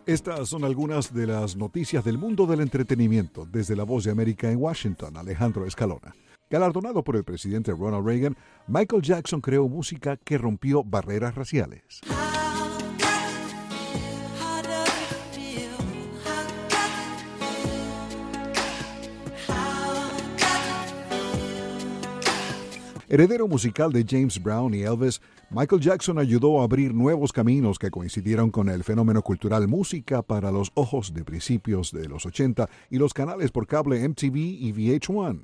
Estas son algunas de las noticias del mundo del entretenimiento. Desde La Voz de América en Washington, Alejandro Escalona. Galardonado por el presidente Ronald Reagan, Michael Jackson creó música que rompió barreras raciales. Heredero musical de James Brown y Elvis, Michael Jackson ayudó a abrir nuevos caminos que coincidieron con el fenómeno cultural música para los ojos de principios de los 80 y los canales por cable MTV y VH1.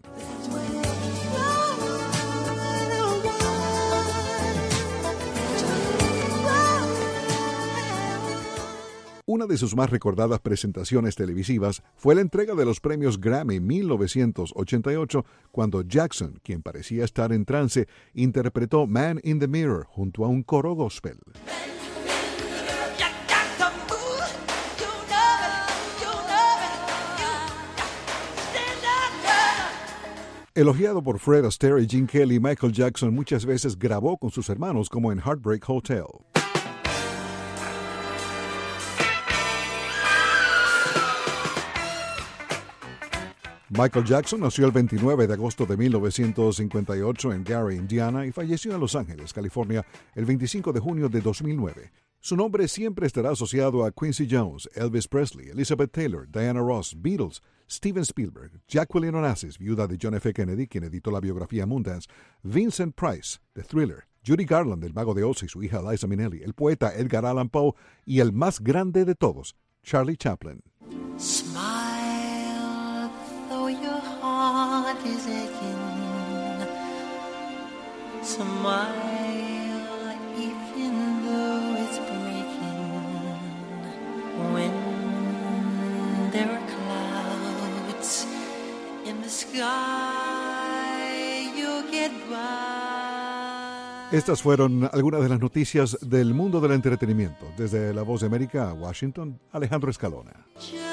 Una de sus más recordadas presentaciones televisivas fue la entrega de los premios Grammy 1988, cuando Jackson, quien parecía estar en trance, interpretó Man in the Mirror junto a un coro gospel. Elogiado por Fred Astaire y Gene Kelly, Michael Jackson muchas veces grabó con sus hermanos, como en Heartbreak Hotel. Michael Jackson nació el 29 de agosto de 1958 en Gary, Indiana, y falleció en Los Ángeles, California, el 25 de junio de 2009. Su nombre siempre estará asociado a Quincy Jones, Elvis Presley, Elizabeth Taylor, Diana Ross, Beatles, Steven Spielberg, Jacqueline Onassis, viuda de John F. Kennedy, quien editó la biografía Moondance, Vincent Price, de Thriller, Judy Garland, del Mago de Oz, y su hija Liza Minnelli, el poeta Edgar Allan Poe y el más grande de todos, Charlie Chaplin. Heart is aching. Smile even though it's breaking. When there are clouds in the sky, you'll get by. Estas fueron algunas de las noticias del mundo del entretenimiento. Desde La Voz de América a Washington, Alejandro Escalona.